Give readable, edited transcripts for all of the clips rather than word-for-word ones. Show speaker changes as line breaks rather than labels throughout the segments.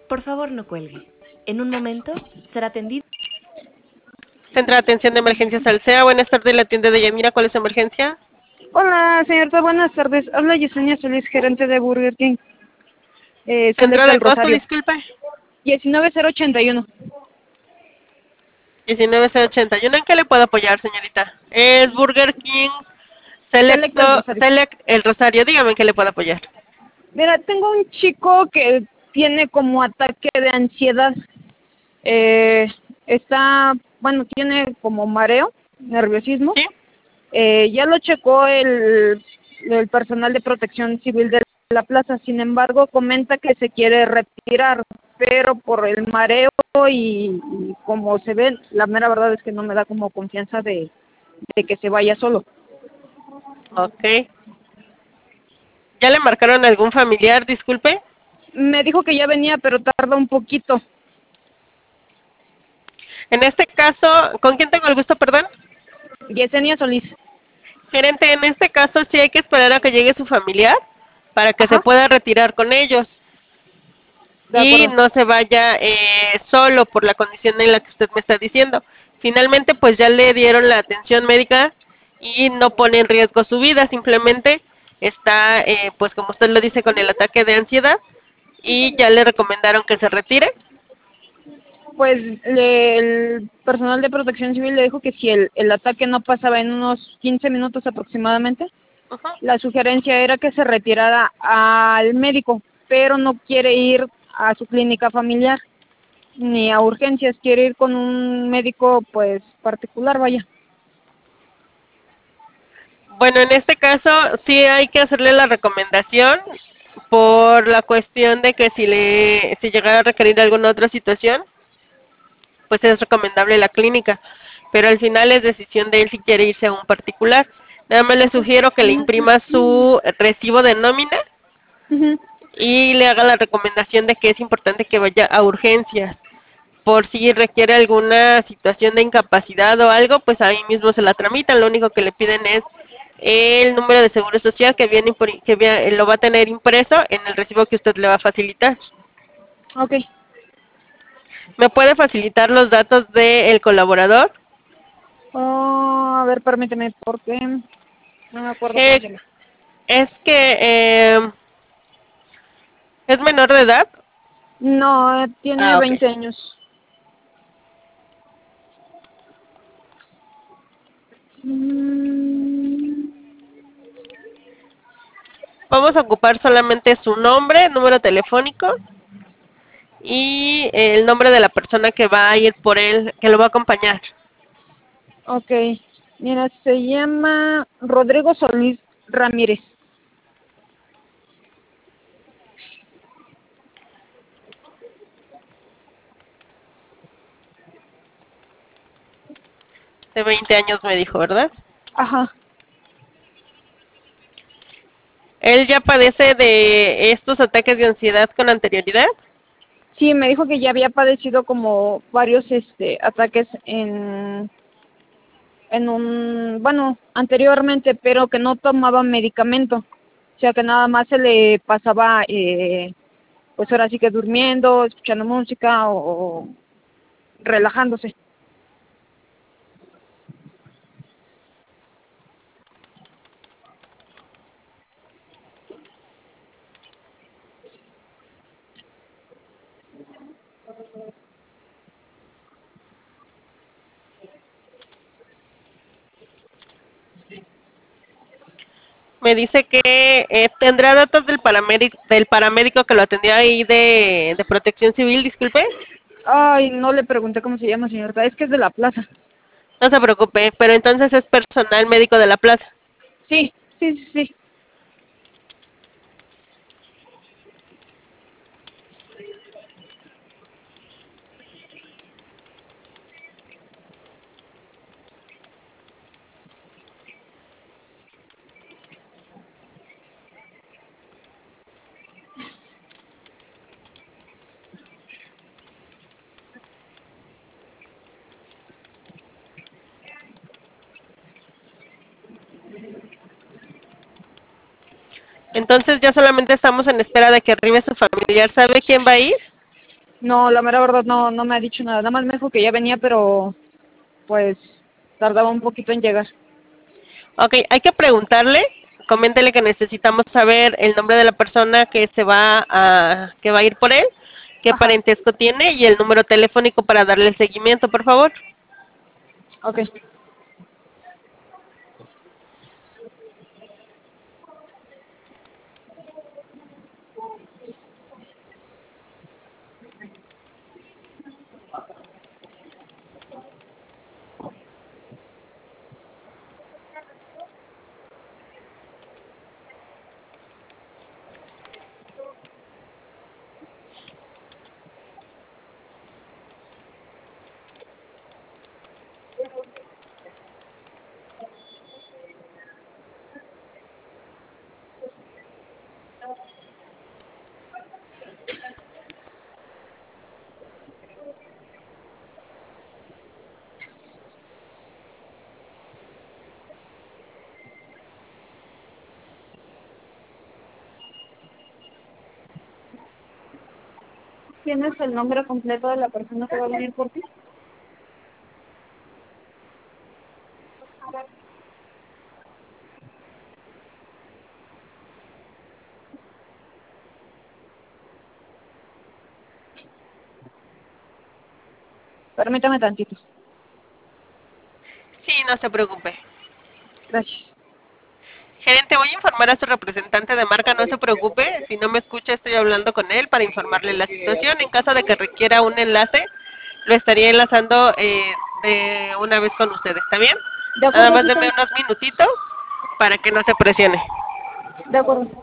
Por favor, no cuelgue. En un momento será atendido.
Centro de Atención de Emergencias Alsea. Buenas tardes, la tienda de Yanira. ¿Cuál es su emergencia?
Hola, señorita, buenas tardes. Habla Yesenia Solís, gerente de Burger King.
Centro
Select
de
del
costo,
Rosario.
disculpe.
19081.
19081. ¿En qué le puedo apoyar, señorita? Es Burger King
Select del
Selecto,
Rosario.
Select El Rosario. Dígame en qué le puedo apoyar.
Mira, tengo un chico que tiene como ataque de ansiedad. Tiene como mareo, nerviosismo.
¿Sí?
Ya lo checó el personal de protección civil de la plaza. Sin embargo, comenta que se quiere retirar, pero por el mareo y como se ve, la mera verdad es que no me da como confianza de que se vaya solo.
Ok. ¿Ya le marcaron a algún familiar, disculpe?
Me dijo que ya venía, pero tarda un poquito.
En este caso, ¿con quién tengo el gusto, perdón?
Yesenia Solís.
Gerente, en este caso sí hay que esperar a que llegue su familiar para que se
Ajá,
pueda retirar con ellos
de
y
acuerdo.
no se vaya solo por la condición en la que usted me está diciendo. Finalmente, pues ya le dieron la atención médica y no pone en riesgo su vida, simplemente está, pues como usted lo dice, con el ataque de ansiedad y ya le recomendaron que se retire.
Pues el personal de protección civil le dijo que si el ataque no pasaba en unos 15 minutos aproximadamente,
Ujú.
la sugerencia era que se retirara al médico, pero no quiere ir a su clínica familiar ni a urgencias, quiere ir con un médico pues particular, vaya.
Bueno, en este caso sí hay que hacerle la recomendación por la cuestión de que si llegara a requerir alguna otra situación, pues es recomendable la clínica, pero al final es decisión de él si quiere irse a un particular. Nada más le sugiero que le imprima su recibo de nómina
Ujú.
y le haga la recomendación de que es importante que vaya a urgencias. Por si requiere alguna situación de incapacidad o algo, pues ahí mismo se la tramitan. Lo único que le piden es el número de seguro social lo va a tener impreso en el recibo que usted le va a facilitar.
Ok.
¿Me puede facilitar los datos del colaborador?
Oh, a ver, permíteme, porque no me acuerdo cómo
Eh,
se llama.
es que es menor de edad.
No, tiene
Ah, ok.
20 años. Mm,
Vamos a ocupar solamente su nombre, número telefónico y el nombre de la persona que va a ir por él, que lo va a acompañar.
ok, mira, se llama Rodrigo Solís Ramírez.
De 20 años me dijo, ¿verdad?
Ajá.
¿Él ya padece de estos ataques de ansiedad con anterioridad?
Sí, me dijo que ya había padecido como varios ataques anteriormente, pero que no tomaba medicamento. O sea, que nada más se le pasaba, pues ahora sí que durmiendo, escuchando música o relajándose.
Me dice que tendrá datos del paramédico que lo atendió ahí de Protección Civil, disculpe.
Ay, no le pregunté cómo se llama, señorita, es que es de la plaza.
No se preocupe, pero entonces es personal médico de la plaza.
Sí, sí, sí, sí.
Entonces ya solamente estamos en espera de que arribe su familiar. ¿Sabe quién va a ir?
No, la mera verdad no me ha dicho nada. Nada más me dijo que ya venía, pero pues tardaba un poquito en llegar.
Ok, hay que preguntarle, coméntele que necesitamos saber el nombre de la persona que va a ir por él, qué
Ajá,
parentesco tiene y el número telefónico para darle el seguimiento, por favor.
ok. ¿Tienes el nombre completo de la persona que va a venir por ti? Permítame tantito.
Sí, no se preocupe.
Gracias.
Gerente, voy a informar a su representante de marca, no se preocupe. Si no me escucha, estoy hablando con él para informarle la situación. En caso de que requiera un enlace, lo estaría enlazando de una vez con usted. ¿Está bien?
De
Nada
acuerdo,
más
sí, está
denme
bien.
unos minutitos para que no se presione.
De acuerdo.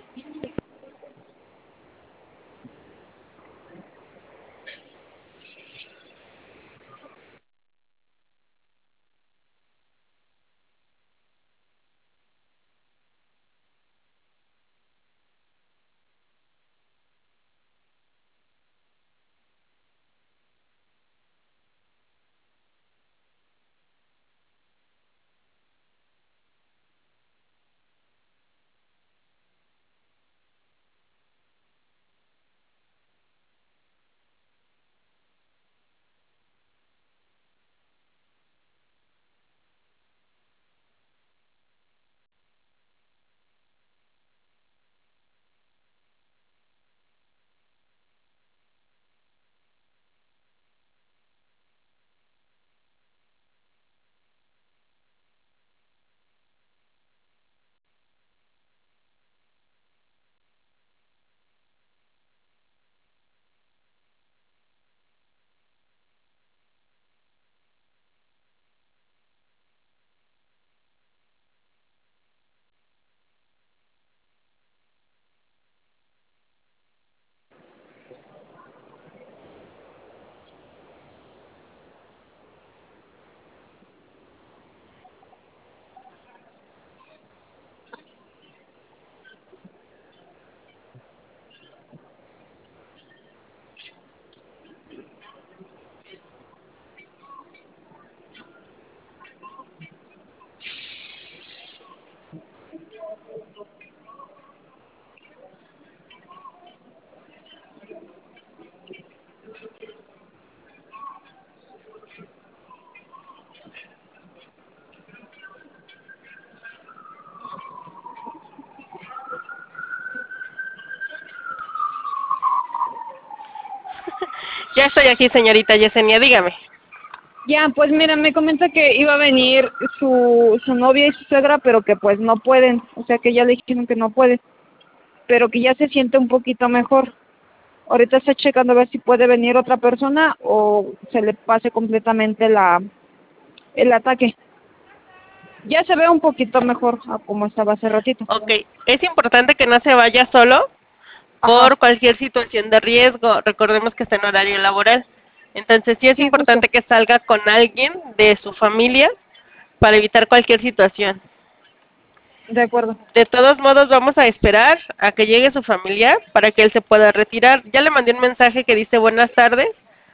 Ya estoy aquí, señorita Yesenia, dígame.
Ya, pues mira, me comenta que iba a venir su novia y su suegra, pero que pues no pueden. O sea, que ya le dijeron que no puede, pero que ya se siente un poquito mejor. Ahorita está checando a ver si puede venir otra persona o se le pase completamente el ataque. Ya se ve un poquito mejor a como estaba hace ratito.
Ok, es importante que no se vaya solo
Ajá,
por cualquier situación de riesgo. Recordemos que está en horario laboral. Entonces sí es
sí, justo.
importante que salga con alguien de su familia para evitar cualquier situación.
De acuerdo.
De todos modos, vamos a esperar a que llegue su familiar para que él se pueda retirar. Ya le mandé un mensaje que dice buenas tardes.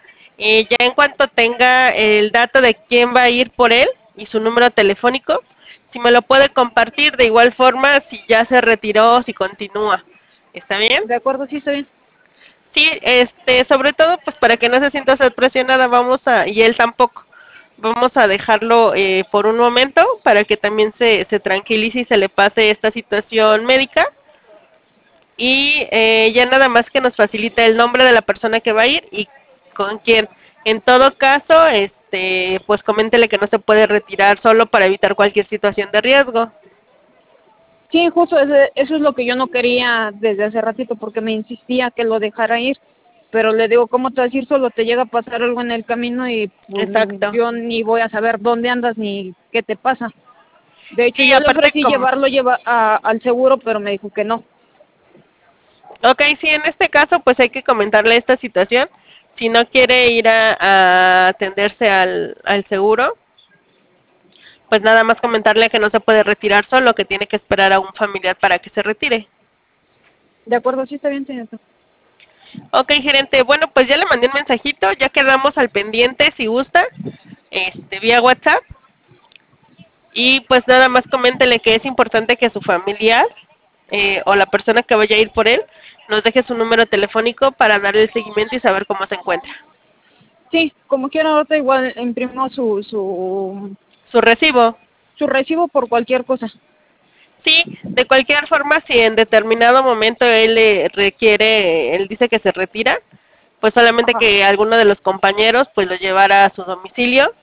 Ya en cuanto tenga el dato de quién va a ir por él y su número telefónico, si me lo puede compartir de igual forma, si ya se retiró o si continúa. ¿Está bien?
De acuerdo, sí, está bien.
Sí, sobre todo, pues para que no se sienta usted presionada, y él tampoco, vamos a dejarlo por un momento para que también se tranquilice y se le pase esta situación médica. Y ya nada más que nos facilite el nombre de la persona que va a ir y con quién. En todo caso, pues coméntele que no se puede retirar solo para evitar cualquier situación de riesgo.
Sí, justo eso es lo que yo no quería desde hace ratito, porque me insistía que lo dejara ir, pero le digo, ¿cómo te vas a ir solo? Te llega a pasar algo en el camino y pues
Exacto.
yo ni voy a saber dónde andas ni qué te pasa. De hecho,
Sí,
yo le
aparte
ofrecí
como...
llevarlo al seguro, pero me dijo que no.
Ok, sí, en este caso pues hay que comentarle esta situación. Si no quiere ir a atenderse al seguro, pues nada más comentarle que no se puede retirar solo, que tiene que esperar a un familiar para que se retire.
De acuerdo, sí está bien, señorita.
Ok, gerente, bueno, pues ya le mandé un mensajito, ya quedamos al pendiente si gusta, vía WhatsApp. Y pues nada más coméntele que es importante que su familiar o la persona que vaya a ir por él nos deje su número telefónico para darle el seguimiento y saber cómo se encuentra.
Sí, como quiera, ahorita igual imprimo
Su recibo.
su recibo por cualquier cosa.
Sí, de cualquier forma, si en determinado momento él él dice que se retira, pues solamente
Ajá.
que alguno de los compañeros pues lo llevara a su domicilio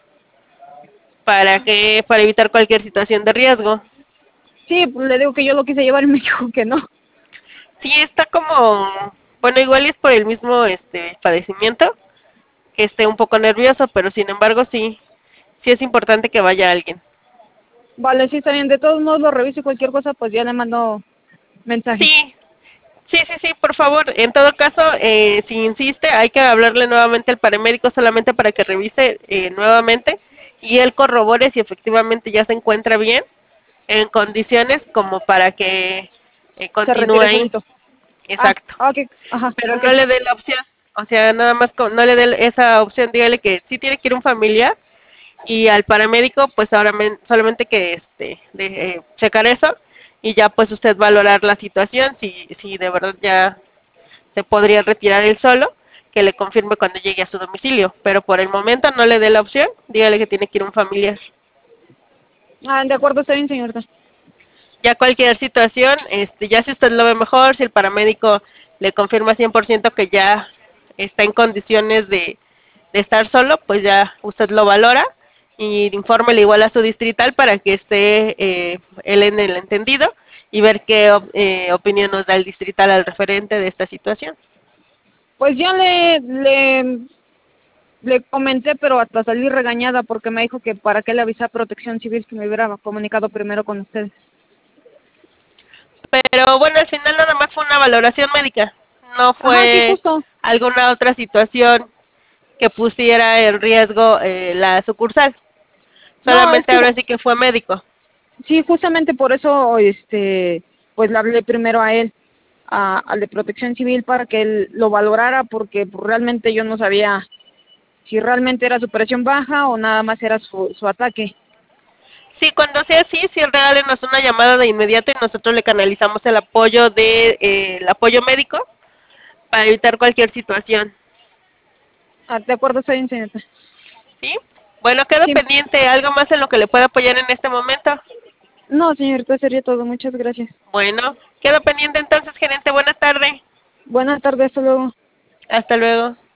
para evitar cualquier situación de riesgo.
Sí, pues le digo que yo lo quise llevar y me dijo que no.
Sí, está como, bueno, igual es por el mismo padecimiento, que esté un poco nervioso, pero sin embargo sí es importante que vaya alguien.
Vale, sí está bien. De todos modos lo reviso y cualquier cosa, pues ya le mando mensaje.
Sí, sí, por favor. En todo caso, si insiste, hay que hablarle nuevamente al paramédico solamente para que revise nuevamente y él corrobore si efectivamente ya se encuentra bien, en condiciones como para que
Se
continúe
retire
ahí.
solito. Ah,
Exacto.
ok, ajá,
Pero
ok.
no le dé la opción. O sea, nada más no le dé esa opción, dígale que sí tiene que ir un familiar y al paramédico pues ahora solamente que checar eso y ya pues usted valorar la situación si de verdad ya se podría retirar él solo, que le confirme cuando llegue a su domicilio, pero por el momento no le dé la opción, dígale que tiene que ir un familiar.
Ah, de acuerdo, está bien, señorita.
Ya cualquier situación, ya si usted lo ve mejor, si el paramédico le confirma 100% que ya está en condiciones de estar solo, pues ya usted lo valora y infórmele igual a su distrital para que esté él en el entendido y ver qué opinión nos da el distrital al referente de esta situación.
Pues ya le comenté, pero hasta salí regañada porque me dijo que para qué le avisé a Protección Civil que me hubiera comunicado primero con ustedes.
Pero bueno, al final nada más fue una valoración médica, no
Ajá, sí,
fue
justo.
alguna otra situación que pusiera en riesgo la sucursal.
No, es
Solamente
que
ahora sí que fue médico.
sí, justamente por eso, pues le hablé primero a él, al de Protección Civil, para que él lo valorara, porque pues, realmente yo no sabía si realmente era su presión baja o nada más era su ataque.
Sí, cuando sea así, sí, regálenos una llamada de inmediato y nosotros le canalizamos el apoyo el apoyo médico para evitar cualquier situación.
Ah, de acuerdo, está bien, señorita.
¿Sí? Bueno, quedo
Sí.
pendiente. ¿Algo más en lo que le pueda apoyar en este momento?
No, señorita, sería todo. Muchas gracias.
Bueno, quedo pendiente entonces, gerente. Buena tarde.
Buenas tardes, hasta luego.
Hasta luego.